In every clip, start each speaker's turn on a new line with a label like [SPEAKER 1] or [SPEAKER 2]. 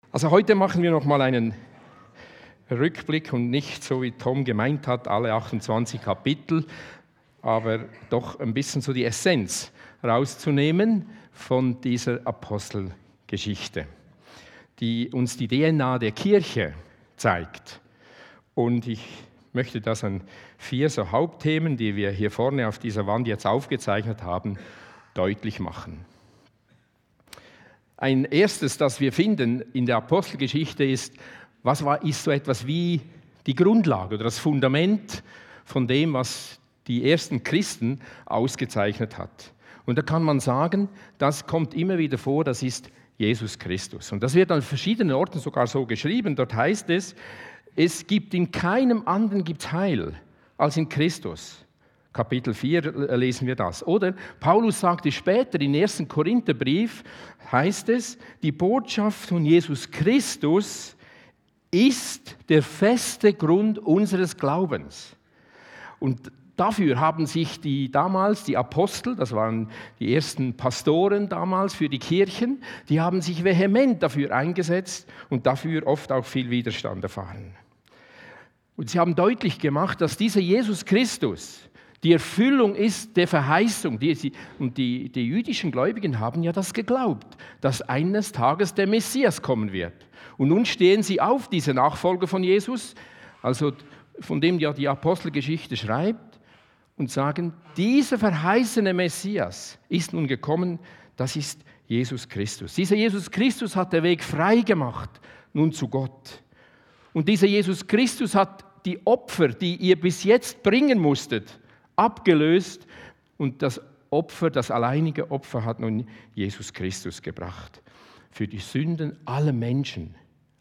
[SPEAKER 1] Also heute machen wir noch mal einen Rückblick und nicht so wie Tom gemeint hat, alle 28 Kapitel, aber doch ein bisschen so die Essenz rauszunehmen von dieser Apostelgeschichte, die uns die DNA der Kirche zeigt. Und ich möchte das an 4 so Hauptthemen, die wir hier vorne auf dieser Wand jetzt aufgezeichnet haben, deutlich machen. Ein erstes, das wir finden in der Apostelgeschichte ist so etwas wie die Grundlage oder das Fundament von dem, was die ersten Christen ausgezeichnet hat. Und da kann man sagen, das kommt immer wieder vor, das ist Jesus Christus. Und das wird an verschiedenen Orten sogar so geschrieben. Dort heißt es, es gibt in keinem anderen gibt's Heil als in Christus. Kapitel 4 lesen wir das. Oder Paulus sagte später im 1. Korintherbrief, heißt es, die Botschaft von Jesus Christus ist der feste Grund unseres Glaubens. Und dafür haben sich damals die Apostel, das waren die ersten Pastoren damals für die Kirchen, die haben sich vehement dafür eingesetzt und dafür oft auch viel Widerstand erfahren. Und sie haben deutlich gemacht, dass dieser Jesus Christus die Erfüllung ist der Verheißung. Die jüdischen Gläubigen haben ja das geglaubt, dass eines Tages der Messias kommen wird. Und nun stehen sie auf, diese Nachfolger von Jesus, also von dem ja die Apostelgeschichte schreibt, und sagen, dieser verheißene Messias ist nun gekommen, das ist Jesus Christus. Dieser Jesus Christus hat den Weg frei gemacht, nun zu Gott. Und dieser Jesus Christus hat die Opfer, die ihr bis jetzt bringen musstet, abgelöst, und das alleinige Opfer hat nun Jesus Christus gebracht. Für die Sünden aller Menschen.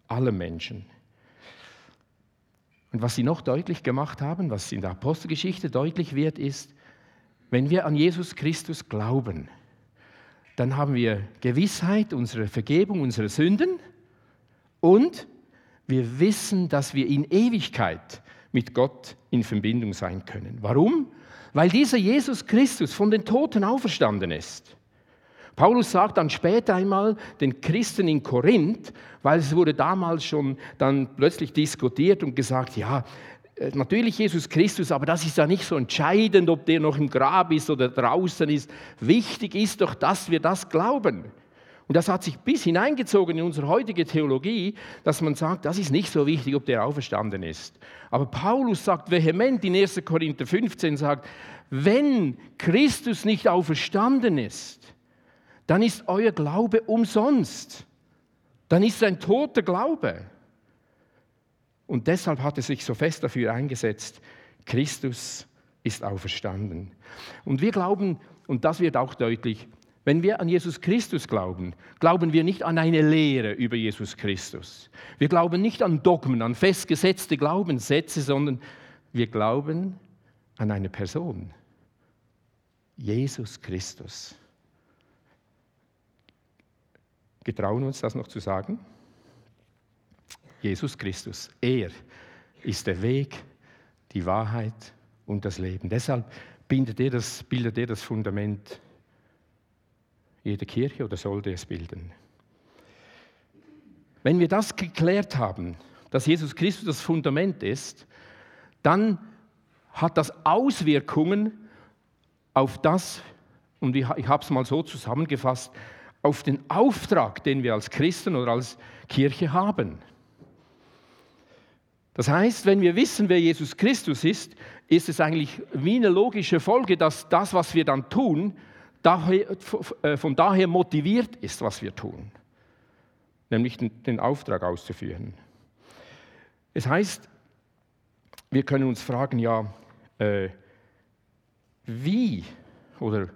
[SPEAKER 1] Und was sie noch deutlich gemacht haben, was in der Apostelgeschichte deutlich wird, ist, wenn wir an Jesus Christus glauben, dann haben wir Gewissheit unserer Vergebung, unserer Sünden, und wir wissen, dass wir in Ewigkeit mit Gott in Verbindung sein können. Warum? Weil dieser Jesus Christus von den Toten auferstanden ist. Paulus sagt dann später einmal den Christen in Korinth, weil es wurde damals schon dann plötzlich diskutiert und gesagt, ja, natürlich Jesus Christus, aber das ist ja nicht so entscheidend, ob der noch im Grab ist oder draußen ist. Wichtig ist doch, dass wir das glauben. Und das hat sich bis hineingezogen in unsere heutige Theologie, dass man sagt, das ist nicht so wichtig, ob der auferstanden ist. Aber Paulus sagt vehement in 1. Korinther 15, sagt, wenn Christus nicht auferstanden ist, dann ist euer Glaube umsonst. Dann ist es ein toter Glaube. Und deshalb hat er sich so fest dafür eingesetzt, Christus ist auferstanden. Und wir glauben, und das wird auch deutlich, wenn wir an Jesus Christus glauben, glauben wir nicht an eine Lehre über Jesus Christus. Wir glauben nicht an Dogmen, an festgesetzte Glaubenssätze, sondern wir glauben an eine Person. Jesus Christus. Getrauen wir uns das noch zu sagen? Jesus Christus, er ist der Weg, die Wahrheit und das Leben. Deshalb bildet er das Fundament jeder Kirche oder sollte es bilden. Wenn wir das geklärt haben, dass Jesus Christus das Fundament ist, dann hat das Auswirkungen auf das, und ich habe es mal so zusammengefasst, auf den Auftrag, den wir als Christen oder als Kirche haben. Das heißt, wenn wir wissen, wer Jesus Christus ist, ist es eigentlich wie eine logische Folge, dass das, was wir dann tun, von daher motiviert ist, was wir tun, nämlich den Auftrag auszuführen. Es heißt, wir können uns fragen, ja, wie oder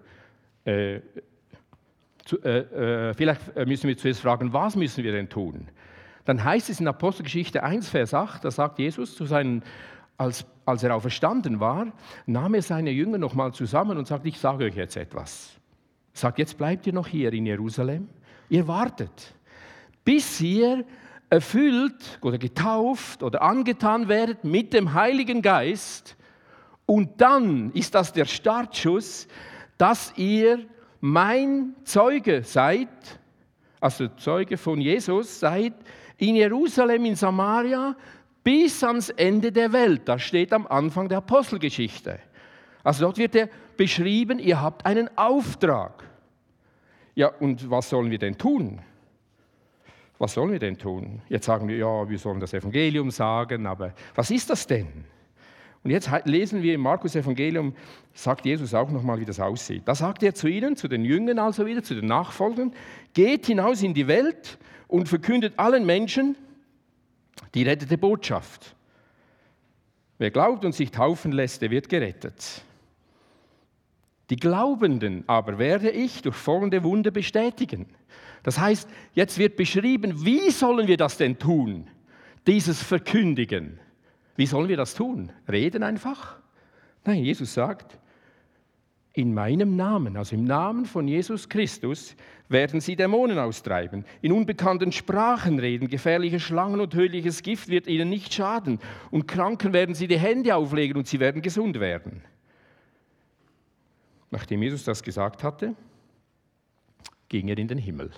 [SPEAKER 1] vielleicht müssen wir zuerst fragen, was müssen wir denn tun? Dann heißt es in Apostelgeschichte 1, Vers 8, da sagt Jesus als er auferstanden war, nahm er seine Jünger nochmal zusammen und sagte, ich sage euch jetzt etwas. Er sagt, jetzt bleibt ihr noch hier in Jerusalem, ihr wartet, bis ihr erfüllt oder getauft oder angetan werdet mit dem Heiligen Geist, und dann ist das der Startschuss, dass ihr mein Zeuge seid also Zeuge von Jesus seid, in Jerusalem, in Samaria, bis ans Ende der Welt. Das steht am Anfang der Apostelgeschichte. Also dort wird beschrieben, ihr habt einen Auftrag. Ja, und was sollen wir denn tun? Was sollen wir denn tun? Jetzt sagen wir, ja, wir sollen das Evangelium sagen, aber was ist das denn? Und jetzt lesen wir im Markus-Evangelium, sagt Jesus auch nochmal, wie das aussieht. Da sagt er zu ihnen, zu den Jüngern also wieder, zu den Nachfolgern, geht hinaus in die Welt und verkündet allen Menschen die rettende Botschaft. Wer glaubt und sich taufen lässt, der wird gerettet. Die Glaubenden aber werde ich durch folgende Wunder bestätigen. Das heißt, jetzt wird beschrieben, wie sollen wir das denn tun, dieses Verkündigen? Wie sollen wir das tun? Reden einfach? Nein, Jesus sagt, in meinem Namen, also im Namen von Jesus Christus, werden sie Dämonen austreiben, in unbekannten Sprachen reden, gefährliche Schlangen und tödliches Gift wird ihnen nicht schaden und Kranken werden sie die Hände auflegen und sie werden gesund werden. Nachdem Jesus das gesagt hatte, ging er in den Himmel.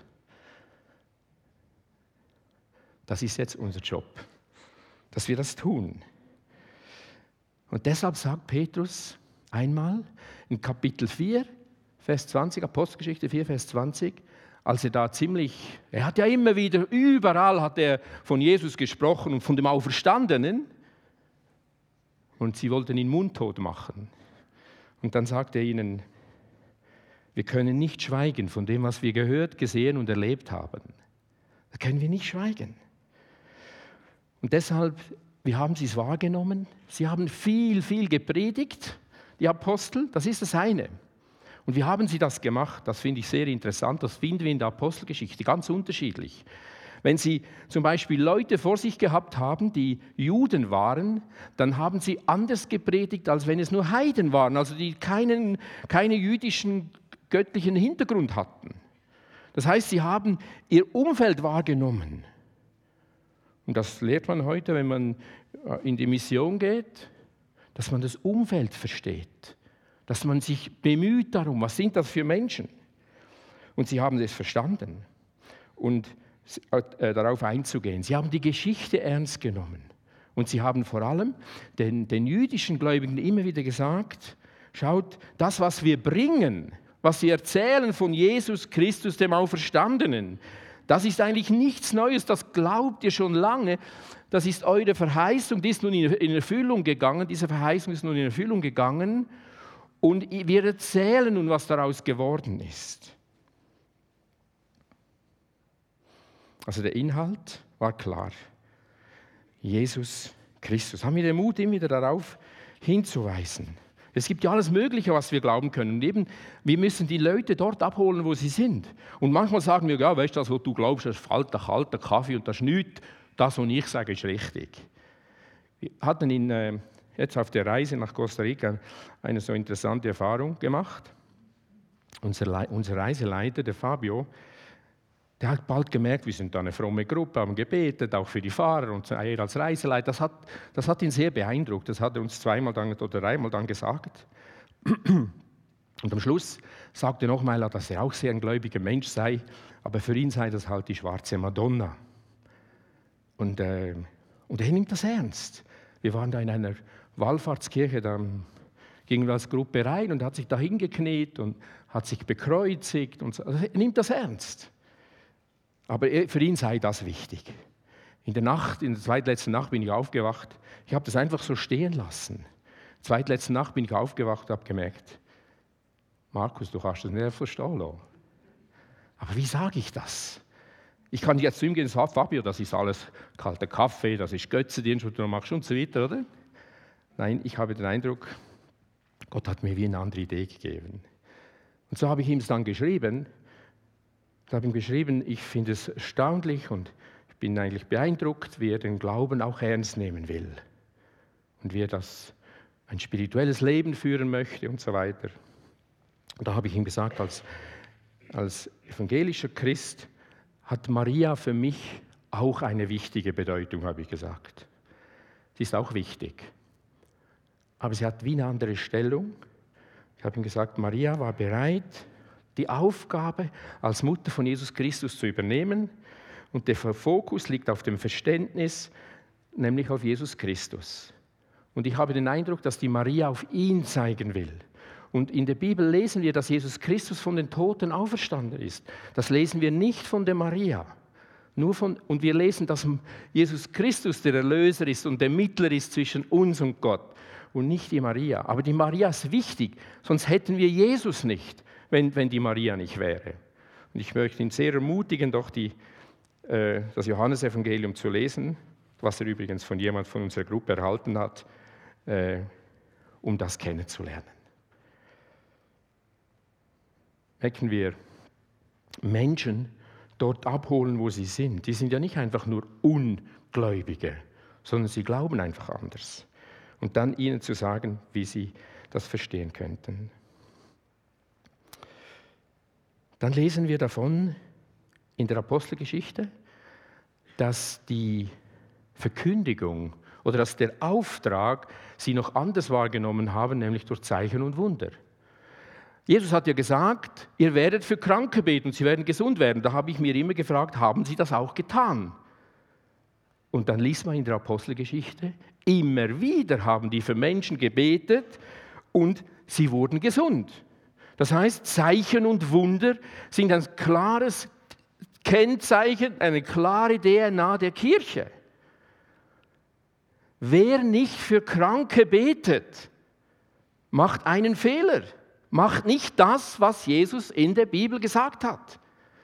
[SPEAKER 1] Das ist jetzt unser Job, dass wir das tun. Und deshalb sagt Petrus einmal in Kapitel 4, Vers 20, Apostelgeschichte 4, Vers 20, als er hat ja immer wieder, überall hat er von Jesus gesprochen und von dem Auferstandenen und sie wollten ihn mundtot machen. Und dann sagt er ihnen, wir können nicht schweigen von dem, was wir gehört, gesehen und erlebt haben. Da können wir nicht schweigen. Und deshalb, wie haben sie es wahrgenommen? Sie haben viel, viel gepredigt, die Apostel, das ist das eine. Und wie haben sie das gemacht? Das finde ich sehr interessant, das finden wir in der Apostelgeschichte ganz unterschiedlich. Wenn sie zum Beispiel Leute vor sich gehabt haben, die Juden waren, dann haben sie anders gepredigt, als wenn es nur Heiden waren, also die keine jüdischen göttlichen Hintergrund hatten. Das heißt, sie haben ihr Umfeld wahrgenommen. Und das lehrt man heute, wenn man in die Mission geht, dass man das Umfeld versteht, dass man sich bemüht darum, was sind das für Menschen? Und sie haben es verstanden und darauf einzugehen. Sie haben die Geschichte ernst genommen und sie haben vor allem den jüdischen Gläubigen immer wieder gesagt, schaut, das, was wir bringen, was wir erzählen von Jesus Christus, dem Auferstandenen, das ist eigentlich nichts Neues, das glaubt ihr schon lange. Das ist eure Verheißung, die ist nun in Erfüllung gegangen. Diese Verheißung ist nun in Erfüllung gegangen. Und wir erzählen nun, was daraus geworden ist. Also der Inhalt war klar. Jesus Christus. Haben wir den Mut, immer wieder darauf hinzuweisen. Es gibt ja alles Mögliche, was wir glauben können. Und eben, wir müssen die Leute dort abholen, wo sie sind. Und manchmal sagen wir, ja, weißt du, das, was du glaubst, das ist kalter Kaffee und das ist nichts. Das, was ich sage, ist richtig. Wir hatten jetzt auf der Reise nach Costa Rica eine so interessante Erfahrung gemacht. Unser Reiseleiter, der Fabio, der hat bald gemerkt, wir sind da eine fromme Gruppe, haben gebetet, auch für die Fahrer und er als Reiseleiter. Das hat ihn sehr beeindruckt. Das hat er uns zweimal oder dreimal dann gesagt. Und am Schluss sagte er nochmal, dass er auch sehr ein gläubiger Mensch sei, aber für ihn sei das halt die schwarze Madonna. Und er nimmt das ernst. Wir waren da in einer Wallfahrtskirche, da gingen wir als Gruppe rein und er hat sich da hingekniet und hat sich bekreuzigt. Und so. Also er nimmt das ernst. Aber für ihn sei das wichtig. In der zweitletzten Nacht bin ich aufgewacht. Ich habe das einfach so stehen lassen. Zweitletzte Nacht bin ich aufgewacht und habe gemerkt, Markus, du kannst das nicht verstehen lassen. Aber wie sage ich das? Ich kann jetzt zu ihm gehen und sagen, Fabio, das ist alles kalter Kaffee, das ist Götzendienst, was du machst und so weiter, oder? Nein, ich habe den Eindruck, Gott hat mir wie eine andere Idee gegeben. Und so habe ich ihm es dann geschrieben. Ich habe ihm geschrieben, ich finde es erstaunlich und ich bin eigentlich beeindruckt, wie er den Glauben auch ernst nehmen will. Und wie er ein spirituelles Leben führen möchte und so weiter. Und da habe ich ihm gesagt, als evangelischer Christ hat Maria für mich auch eine wichtige Bedeutung, habe ich gesagt. Sie ist auch wichtig. Aber sie hat wie eine andere Stellung. Ich habe ihm gesagt, Maria war bereit, die Aufgabe, als Mutter von Jesus Christus zu übernehmen. Und der Fokus liegt auf dem Verständnis, nämlich auf Jesus Christus. Und ich habe den Eindruck, dass die Maria auf ihn zeigen will. Und in der Bibel lesen wir, dass Jesus Christus von den Toten auferstanden ist. Das lesen wir nicht von der Maria. Und wir lesen, dass Jesus Christus der Erlöser ist und der Mittler ist zwischen uns und Gott und nicht die Maria. Aber die Maria ist wichtig, sonst hätten wir Jesus nicht, wenn die Maria nicht wäre. Und ich möchte ihn sehr ermutigen, doch das Johannesevangelium zu lesen, was er übrigens von jemand von unserer Gruppe erhalten hat, um das kennenzulernen. Merken wir, Menschen dort abholen, wo sie sind. Die sind ja nicht einfach nur Ungläubige, sondern sie glauben einfach anders. Und dann ihnen zu sagen, wie sie das verstehen könnten. Dann lesen wir davon in der Apostelgeschichte, dass die Verkündigung oder dass der Auftrag sie noch anders wahrgenommen haben, nämlich durch Zeichen und Wunder. Jesus hat ja gesagt, ihr werdet für Kranke beten und sie werden gesund werden. Da habe ich mir immer gefragt, haben sie das auch getan? Und dann liest man in der Apostelgeschichte, immer wieder haben die für Menschen gebetet und sie wurden gesund. Das heißt, Zeichen und Wunder sind ein klares Kennzeichen, eine klare DNA der Kirche. Wer nicht für Kranke betet, macht einen Fehler. Macht nicht das, was Jesus in der Bibel gesagt hat.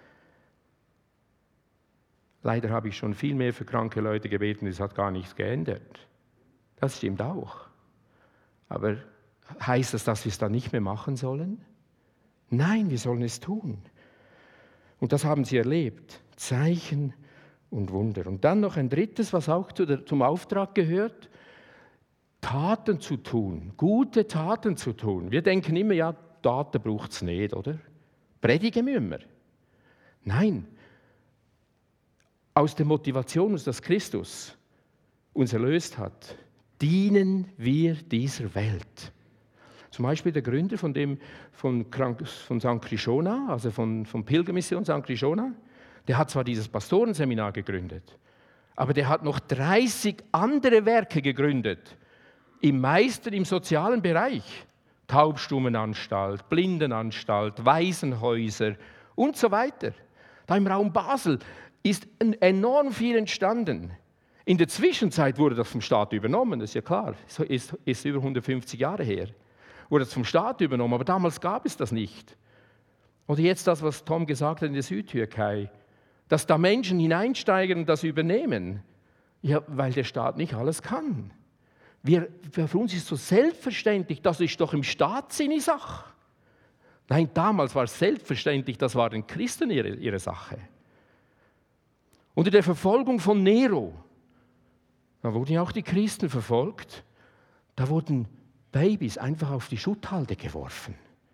[SPEAKER 1] Leider habe ich schon viel mehr für kranke Leute gebeten, es hat gar nichts geändert. Das stimmt auch. Aber heißt das, dass wir es dann nicht mehr machen sollen? Nein, wir sollen es tun. Und das haben sie erlebt. Zeichen und Wunder. Und dann noch ein drittes, was auch zum Auftrag gehört. Taten zu tun, gute Taten zu tun. Wir denken immer, ja, Taten braucht es nicht, oder? Predigen müssen wir. Nein. Aus der Motivation, dass Christus uns erlöst hat, dienen wir dieser Welt. Zum Beispiel der Gründer von St. Krishona, also von Pilgermission St. Krishona, der hat zwar dieses Pastorenseminar gegründet, aber der hat noch 30 andere Werke gegründet, meist im sozialen Bereich. Taubstummenanstalt, Blindenanstalt, Waisenhäuser und so weiter. Da im Raum Basel ist enorm viel entstanden. In der Zwischenzeit wurde das vom Staat übernommen, das ist ja klar, ist über 150 Jahre her. Wurde das vom Staat übernommen, aber damals gab es das nicht. Oder jetzt das, was Tom gesagt hat in der Südtürkei, dass da Menschen hineinsteigen und das übernehmen. Ja, weil der Staat nicht alles kann. Für uns ist so selbstverständlich, das ist doch im Staat seine Sache. Nein, damals war es selbstverständlich, das war den Christen ihre Sache. Unter der Verfolgung von Nero, da wurden ja auch die Christen verfolgt, da wurden Babys einfach auf die Schutthalde geworfen.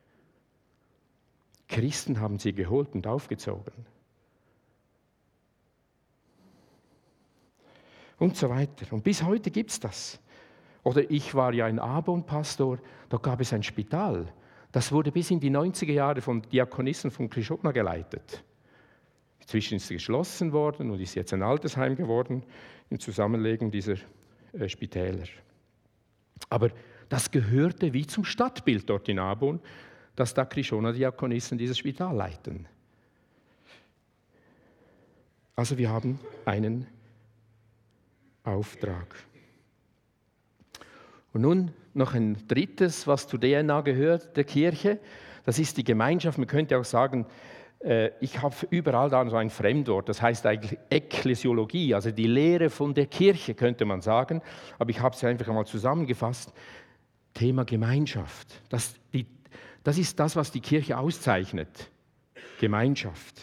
[SPEAKER 1] Christen haben sie geholt und aufgezogen. Und so weiter. Und bis heute gibt es das. Oder ich war ja in Arbon Pastor, da gab es ein Spital. Das wurde bis in die 90er Jahre von Diakonissen von Krishona geleitet. Inzwischen ist es geschlossen worden und ist jetzt ein Altersheim geworden im Zusammenlegen dieser Spitäler. Aber das gehörte wie zum Stadtbild dort in Arbon, dass da Krishona-Diakonissen dieses Spital leiten. Also wir haben einen Auftrag. Und nun noch ein drittes, was zur DNA gehört, der Kirche. Das ist die Gemeinschaft. Man könnte auch sagen, ich habe überall da so ein Fremdwort. Das heißt eigentlich Ekklesiologie, also die Lehre von der Kirche, könnte man sagen. Aber ich habe es einfach einmal zusammengefasst. Thema Gemeinschaft. Das ist das, was die Kirche auszeichnet. Gemeinschaft.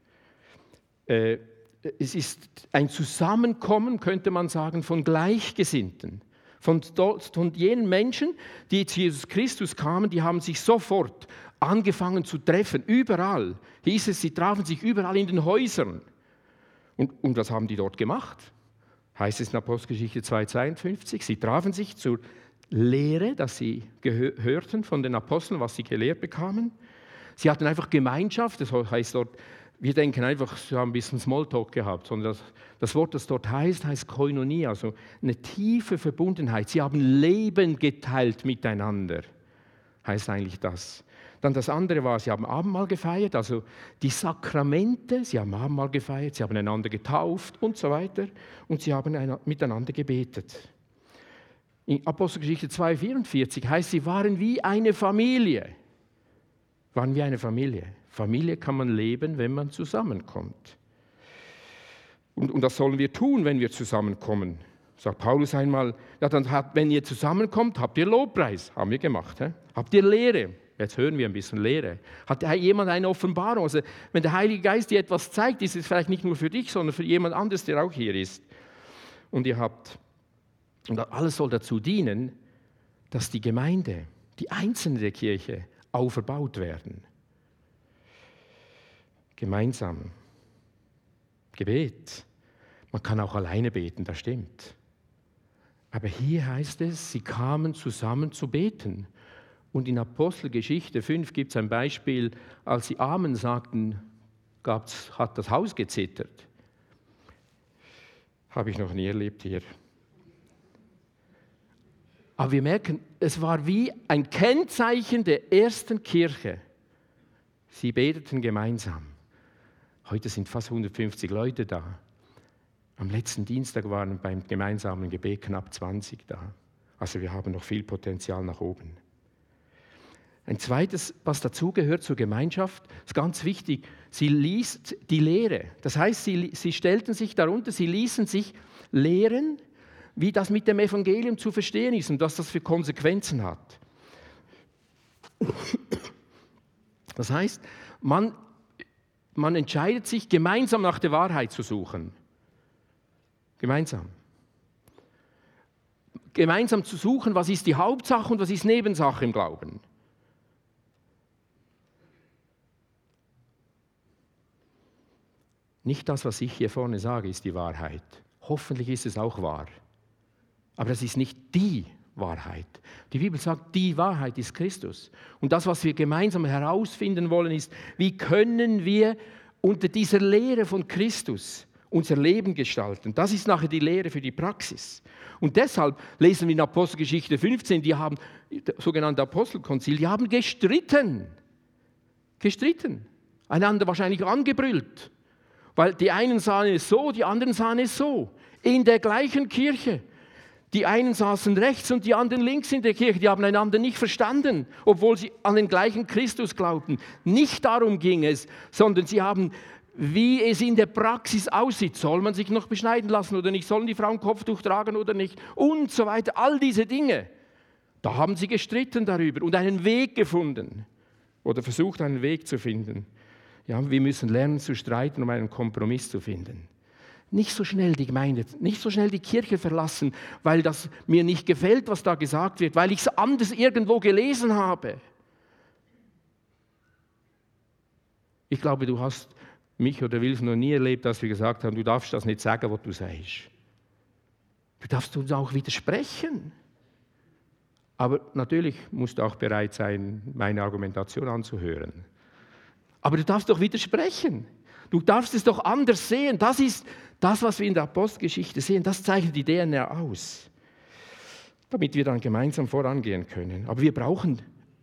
[SPEAKER 1] Es ist ein Zusammenkommen, könnte man sagen, von Gleichgesinnten. Von jenen Menschen, die zu Jesus Christus kamen, die haben sich sofort angefangen zu treffen. Überall hieß es, sie trafen sich überall in den Häusern. Und was haben die dort gemacht? Heißt es in Apostelgeschichte 2,52. Sie trafen sich zur Lehre, dass sie hörten von den Aposteln, was sie gelehrt bekamen. Sie hatten einfach Gemeinschaft, das heißt dort, wir denken einfach, sie haben ein bisschen Smalltalk gehabt, sondern das Wort, das dort heißt Koinonia, also eine tiefe Verbundenheit. Sie haben Leben geteilt miteinander, heißt eigentlich das. Dann das andere war, sie haben Abendmahl gefeiert, also die Sakramente, sie haben Abendmahl gefeiert, sie haben einander getauft und so weiter und sie haben miteinander gebetet. In Apostelgeschichte 2,44 heißt, sie waren wie eine Familie. Waren wie eine Familie. Familie kann man leben, wenn man zusammenkommt. Und das sollen wir tun, wenn wir zusammenkommen. Sagt Paulus einmal, ja, dann wenn ihr zusammenkommt, habt ihr Lobpreis. Haben wir gemacht. Habt ihr Lehre. Jetzt hören wir ein bisschen Lehre. Hat jemand eine Offenbarung? Also, wenn der Heilige Geist dir etwas zeigt, ist es vielleicht nicht nur für dich, sondern für jemand anderes, der auch hier ist. Und und alles soll dazu dienen, dass die Gemeinde, die Einzelnen der Kirche, auferbaut werden. Gemeinsam. Gebet. Man kann auch alleine beten, das stimmt. Aber hier heißt es, sie kamen zusammen zu beten. Und in Apostelgeschichte 5 gibt es ein Beispiel, als sie Amen sagten, hat das Haus gezittert. Habe ich noch nie erlebt hier. Aber wir merken, es war wie ein Kennzeichen der ersten Kirche. Sie beteten gemeinsam. Heute sind fast 150 Leute da. Am letzten Dienstag waren beim gemeinsamen Gebet knapp 20 da. Also wir haben noch viel Potenzial nach oben. Ein zweites, was dazugehört zur Gemeinschaft, ist ganz wichtig, sie liest die Lehre. Das heißt, sie stellten sich darunter, sie ließen sich lehren, wie das mit dem Evangelium zu verstehen ist und was das für Konsequenzen hat. Das heißt, man entscheidet sich, gemeinsam nach der Wahrheit zu suchen. Gemeinsam. Gemeinsam zu suchen, was ist die Hauptsache und was ist Nebensache im Glauben. Nicht das, was ich hier vorne sage, ist die Wahrheit. Hoffentlich ist es auch wahr. Aber das ist nicht die Wahrheit. Die Bibel sagt, die Wahrheit ist Christus. Und das, was wir gemeinsam herausfinden wollen, ist, wie können wir unter dieser Lehre von Christus unser Leben gestalten. Das ist nachher die Lehre für die Praxis. Und deshalb lesen wir in Apostelgeschichte 15, die haben, sogenannte Apostelkonzil, die haben gestritten. Gestritten. Einander wahrscheinlich angebrüllt. Weil die einen sahen es so, die anderen sahen es so. In der gleichen Kirche. Die einen saßen rechts und die anderen links in der Kirche. Die haben einander nicht verstanden, obwohl sie an den gleichen Christus glaubten. Nicht darum ging es, sondern sie haben, wie es in der Praxis aussieht. Soll man sich noch beschneiden lassen oder nicht? Sollen die Frauen Kopftuch tragen oder nicht? Und so weiter. All diese Dinge. Da haben sie gestritten darüber und einen Weg gefunden. Oder versucht, einen Weg zu finden. Ja, wir müssen lernen zu streiten, um einen Kompromiss zu finden. Nicht so schnell die Gemeinde, nicht so schnell die Kirche verlassen, weil das mir nicht gefällt, was da gesagt wird, weil ich es anders irgendwo gelesen habe. Ich glaube, du hast mich oder Wilf noch nie erlebt, dass wir gesagt haben, du darfst das nicht sagen, was du sagst. Du darfst uns auch widersprechen. Aber natürlich musst du auch bereit sein, meine Argumentation anzuhören. Aber du darfst doch widersprechen. Du darfst es doch anders sehen. Das ist das, was wir in der Apostelgeschichte sehen. Das zeichnet die DNA aus, damit wir dann gemeinsam vorangehen können. Aber wir brauchen,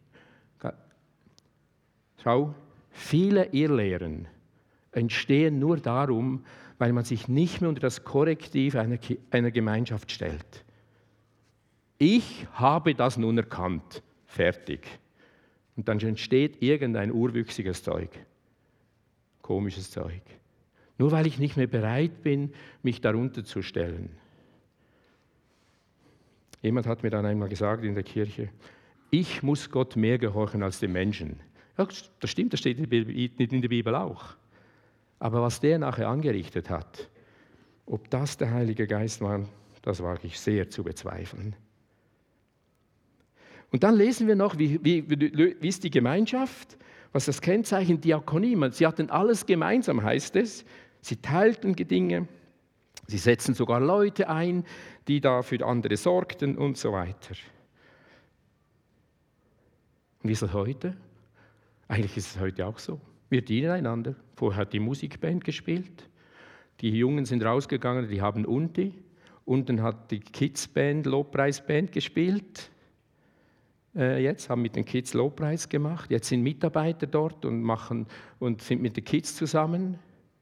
[SPEAKER 1] schau, viele Irrlehren entstehen nur darum, weil man sich nicht mehr unter das Korrektiv einer Gemeinschaft stellt. Ich habe das nun erkannt. Fertig. Und dann entsteht irgendein urwüchsiges Zeug. Komisches Zeug. Nur weil ich nicht mehr bereit bin, mich darunter zu stellen. Jemand hat mir dann einmal gesagt in der Kirche, ich muss Gott mehr gehorchen als den Menschen. Ja, das stimmt, das steht in der Bibel auch. Aber was der nachher angerichtet hat, ob das der Heilige Geist war, das wage ich sehr zu bezweifeln. Und dann lesen wir noch, wie ist die Gemeinschaft? Was das Kennzeichen Diakonie? Sie hatten alles gemeinsam, heißt es. Sie teilten Dinge, sie setzten sogar Leute ein, die da für andere sorgten und so weiter. Und wie ist das heute? Eigentlich ist es heute auch so. Wir dienen einander. Vorher hat die Musikband gespielt. Die Jungen sind rausgegangen, die haben Unti. Unten hat die Kidsband, Lobpreisband gespielt. Jetzt haben mit den Kids Lobpreis gemacht. Jetzt sind Mitarbeiter dort und sind mit den Kids zusammen.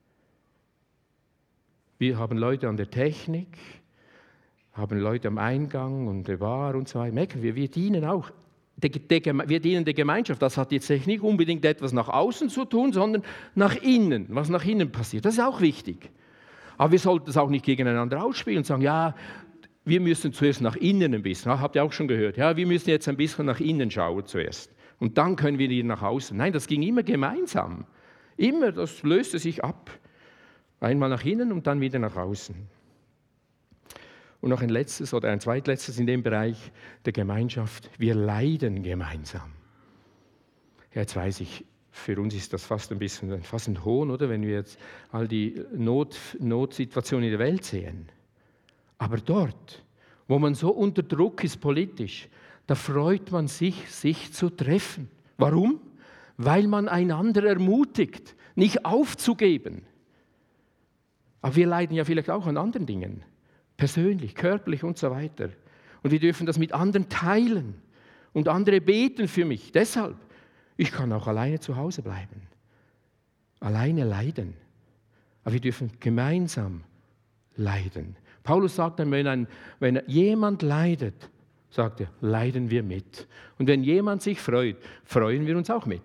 [SPEAKER 1] Wir haben Leute an der Technik, haben Leute am Eingang und der Bar und so weiter. Merken wir dienen auch. Wir dienen der Gemeinschaft. Das hat jetzt nicht unbedingt etwas nach außen zu tun, sondern nach innen, was nach innen passiert. Das ist auch wichtig. Aber wir sollten es auch nicht gegeneinander ausspielen und sagen, ja, wir müssen zuerst nach innen ein bisschen. Habt ihr auch schon gehört? Ja, wir müssen jetzt ein bisschen nach innen schauen zuerst. Und dann können wir nach außen. Nein, das ging immer gemeinsam. Immer, das löste sich ab. Einmal nach innen und dann wieder nach außen. Und noch ein letztes oder ein zweitletztes in dem Bereich der Gemeinschaft. Wir leiden gemeinsam. Ja, jetzt weiß ich, für uns ist das fast ein Hohn, oder? Wenn wir jetzt all die Notsituationen in der Welt sehen. Aber dort, wo man so unter Druck ist politisch, da freut man sich zu treffen. Warum? Weil man einander ermutigt, nicht aufzugeben. Aber wir leiden ja vielleicht auch an anderen Dingen. Persönlich, körperlich und so weiter. Und wir dürfen das mit anderen teilen. Und andere beten für mich. Deshalb, ich kann auch alleine zu Hause bleiben. Alleine leiden. Aber wir dürfen gemeinsam leiden. Paulus sagt dann, wenn jemand leidet, sagt er, leiden wir mit. Und wenn jemand sich freut, freuen wir uns auch mit.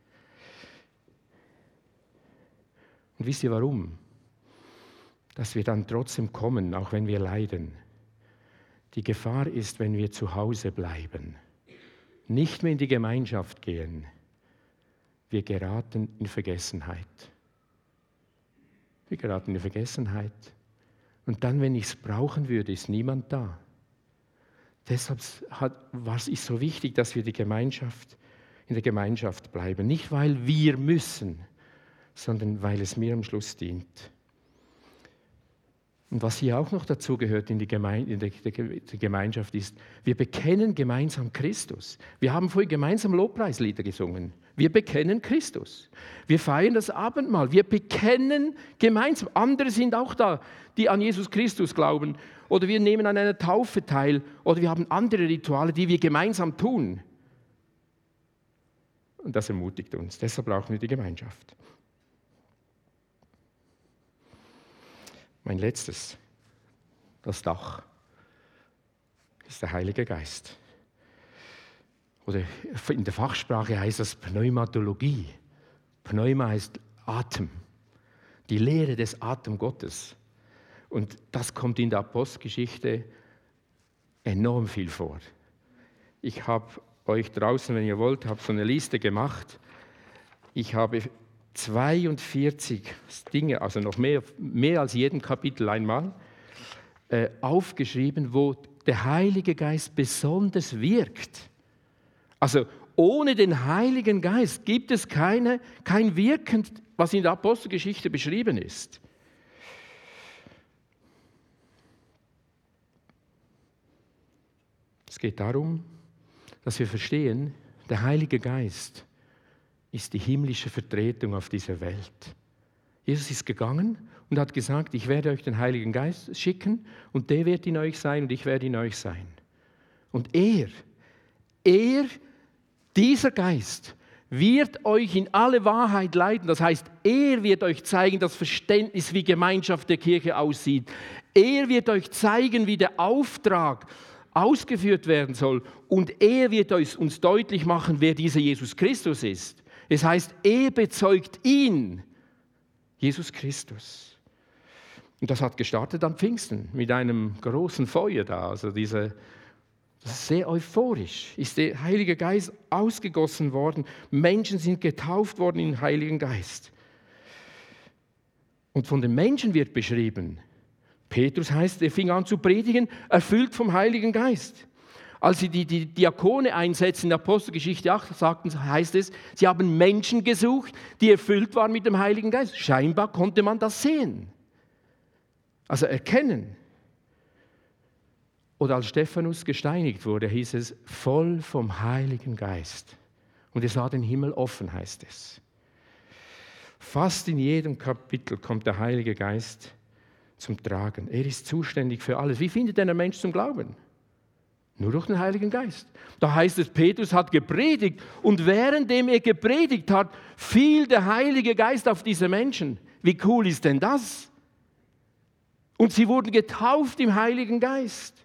[SPEAKER 1] Und wisst ihr warum? Dass wir dann trotzdem kommen, auch wenn wir leiden. Die Gefahr ist, wenn wir zu Hause bleiben, nicht mehr in die Gemeinschaft gehen, wir geraten in Vergessenheit. Wir geraten in Vergessenheit. Und dann, wenn ich es brauchen würde, ist niemand da. Deshalb ist es so wichtig, dass wir in der Gemeinschaft bleiben. Nicht, weil wir müssen, sondern weil es mir am Schluss dient. Und was hier auch noch dazu gehört in der Gemeinschaft ist, wir bekennen gemeinsam Christus. Wir haben vorhin gemeinsam Lobpreislieder gesungen. Wir bekennen Christus. Wir feiern das Abendmahl. Wir bekennen gemeinsam. Andere sind auch da, die an Jesus Christus glauben. Oder wir nehmen an einer Taufe teil. Oder wir haben andere Rituale, die wir gemeinsam tun. Und das ermutigt uns. Deshalb brauchen wir die Gemeinschaft. Mein letztes, das Dach, ist der Heilige Geist. Oder in der Fachsprache heißt das Pneumatologie. Pneuma heißt Atem, die Lehre des Atem Gottes. Und das kommt in der Apostelgeschichte enorm viel vor. Ich habe euch draußen, wenn ihr wollt, so eine Liste gemacht. Ich habe 42 Dinge, also noch mehr als jedem Kapitel einmal, aufgeschrieben, wo der Heilige Geist besonders wirkt. Also ohne den Heiligen Geist gibt es kein Wirken, was in der Apostelgeschichte beschrieben ist. Es geht darum, dass wir verstehen, der Heilige Geist ist die himmlische Vertretung auf dieser Welt. Jesus ist gegangen und hat gesagt, ich werde euch den Heiligen Geist schicken und der wird in euch sein und ich werde in euch sein. Und dieser Geist wird euch in alle Wahrheit leiten. Das heißt, er wird euch zeigen, das Verständnis, wie Gemeinschaft der Kirche aussieht. Er wird euch zeigen, wie der Auftrag ausgeführt werden soll. Und er wird uns deutlich machen, wer dieser Jesus Christus ist. Es heißt, er bezeugt ihn, Jesus Christus. Und das hat gestartet am Pfingsten mit einem großen Feuer da. Also das ist sehr euphorisch. Ist der Heilige Geist ausgegossen worden. Menschen sind getauft worden im Heiligen Geist. Und von den Menschen wird beschrieben, Petrus heißt, er fing an zu predigen, erfüllt vom Heiligen Geist. Als sie die Diakone einsetzen in der Apostelgeschichte 8, heißt es, sie haben Menschen gesucht, die erfüllt waren mit dem Heiligen Geist. Scheinbar konnte man das sehen. Also erkennen. Oder als Stephanus gesteinigt wurde, hieß es, voll vom Heiligen Geist. Und er sah den Himmel offen, heißt es. Fast in jedem Kapitel kommt der Heilige Geist zum Tragen. Er ist zuständig für alles. Wie findet denn ein Mensch zum Glauben? Nur durch den Heiligen Geist. Da heißt es, Petrus hat gepredigt und währenddem er gepredigt hat, fiel der Heilige Geist auf diese Menschen. Wie cool ist denn das? Und sie wurden getauft im Heiligen Geist.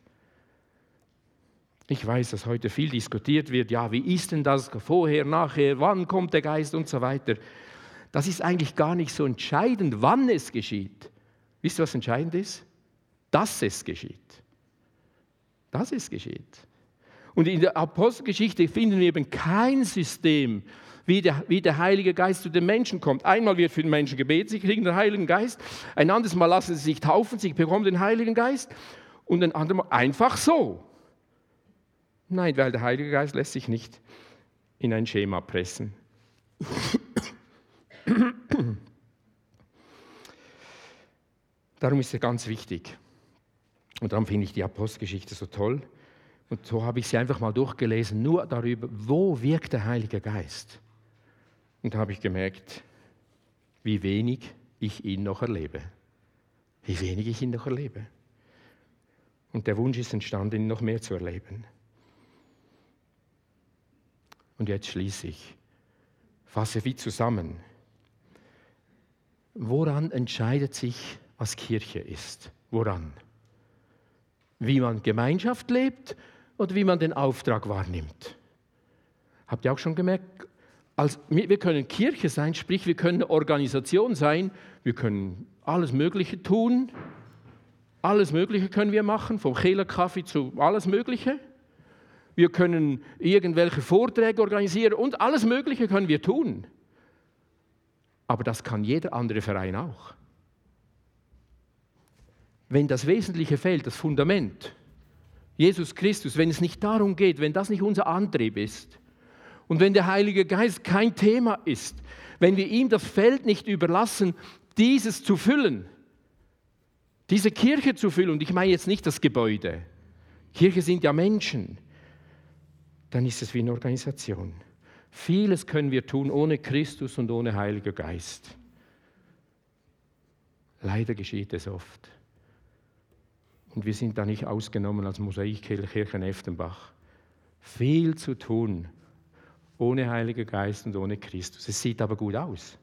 [SPEAKER 1] Ich weiß, dass heute viel diskutiert wird, ja, wie ist denn das vorher, nachher, wann kommt der Geist und so weiter. Das ist eigentlich gar nicht so entscheidend, wann es geschieht. Wisst ihr, was entscheidend ist? Dass es geschieht. Dass es geschieht. Und in der Apostelgeschichte finden wir eben kein System, wie der Heilige Geist zu den Menschen kommt. Einmal wird für den Menschen gebetet, sie kriegen den Heiligen Geist. Ein anderes Mal lassen sie sich taufen, sie bekommen den Heiligen Geist. Und ein anderes Mal einfach so. Nein, weil der Heilige Geist lässt sich nicht in ein Schema pressen. Darum ist er ganz wichtig. Und darum finde ich die Apostelgeschichte so toll. Und so habe ich sie einfach mal durchgelesen, nur darüber, wo wirkt der Heilige Geist. Und da habe ich gemerkt, wie wenig ich ihn noch erlebe. Wie wenig ich ihn noch erlebe. Und der Wunsch ist entstanden, ihn noch mehr zu erleben. Und jetzt schließe ich, fasse wie zusammen. Woran entscheidet sich, was Kirche ist? Woran? Wie man Gemeinschaft lebt oder wie man den Auftrag wahrnimmt? Habt ihr auch schon gemerkt, wir können Kirche sein, sprich wir können eine Organisation sein, wir können alles Mögliche tun, alles Mögliche können wir machen, vom Kehlerkaffee zu alles Mögliche. Wir können irgendwelche Vorträge organisieren und alles Mögliche können wir tun. Aber das kann jeder andere Verein auch. Wenn das Wesentliche fehlt, das Fundament, Jesus Christus, wenn es nicht darum geht, wenn das nicht unser Antrieb ist und wenn der Heilige Geist kein Thema ist, wenn wir ihm das Feld nicht überlassen, dieses zu füllen, diese Kirche zu füllen, und ich meine jetzt nicht das Gebäude, Kirche sind ja Menschen, dann ist es wie eine Organisation. Vieles können wir tun ohne Christus und ohne Heiliger Geist. Leider geschieht es oft. Und wir sind da nicht ausgenommen als Mosaikkirche Eftenbach. Viel zu tun ohne Heiliger Geist und ohne Christus. Es sieht aber gut aus.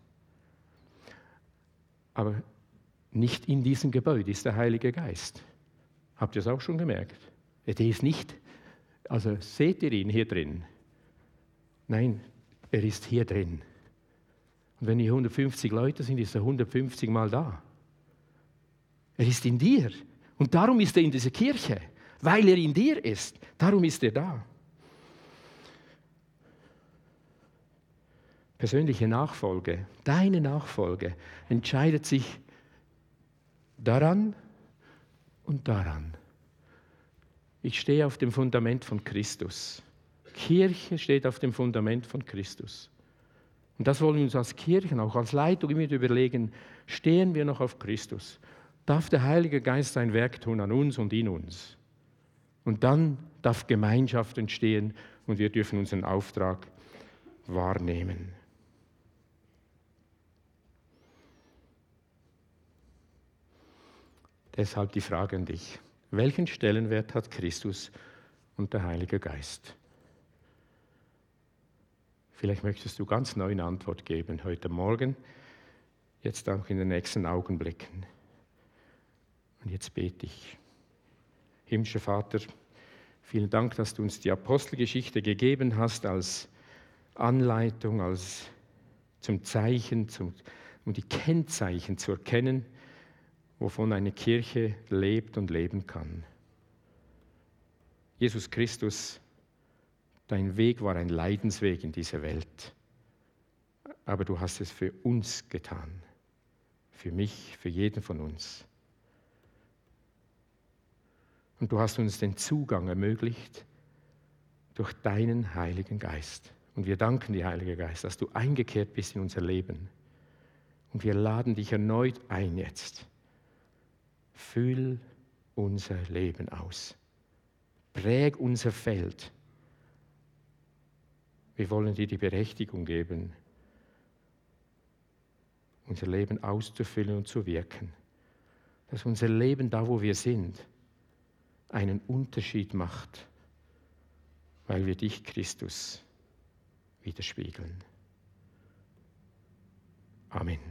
[SPEAKER 1] Aber nicht in diesem Gebäude ist der Heilige Geist. Habt ihr es auch schon gemerkt? Der ist nicht, also seht ihr ihn hier drin? Nein, er ist hier drin. Und wenn hier 150 Leute sind, ist er 150 Mal da. Er ist in dir. Und darum ist er in dieser Kirche, weil er in dir ist. Darum ist er da. Persönliche Nachfolge, deine Nachfolge, entscheidet sich daran und daran. Ich stehe auf dem Fundament von Christus. Kirche steht auf dem Fundament von Christus. Und das wollen wir uns als Kirchen, auch als Leitung immer überlegen, stehen wir noch auf Christus? Darf der Heilige Geist sein Werk tun an uns und in uns? Und dann darf Gemeinschaft entstehen und wir dürfen unseren Auftrag wahrnehmen. Deshalb die Frage an dich. Welchen Stellenwert hat Christus und der Heilige Geist? Vielleicht möchtest du ganz neu eine Antwort geben, heute Morgen, jetzt auch in den nächsten Augenblicken. Und jetzt bete ich. Himmlischer Vater, vielen Dank, dass du uns die Apostelgeschichte gegeben hast als Anleitung, zum Zeichen, um die Kennzeichen zu erkennen, wovon eine Kirche lebt und leben kann. Jesus Christus, dein Weg war ein Leidensweg in dieser Welt, aber du hast es für uns getan, für mich, für jeden von uns. Und du hast uns den Zugang ermöglicht durch deinen Heiligen Geist. Und wir danken dir, Heiliger Geist, dass du eingekehrt bist in unser Leben. Und wir laden dich erneut ein jetzt. Füll unser Leben aus. Präg unser Feld. Wir wollen dir die Berechtigung geben, unser Leben auszufüllen und zu wirken. Dass unser Leben da, wo wir sind, einen Unterschied macht, weil wir dich, Christus, widerspiegeln. Amen.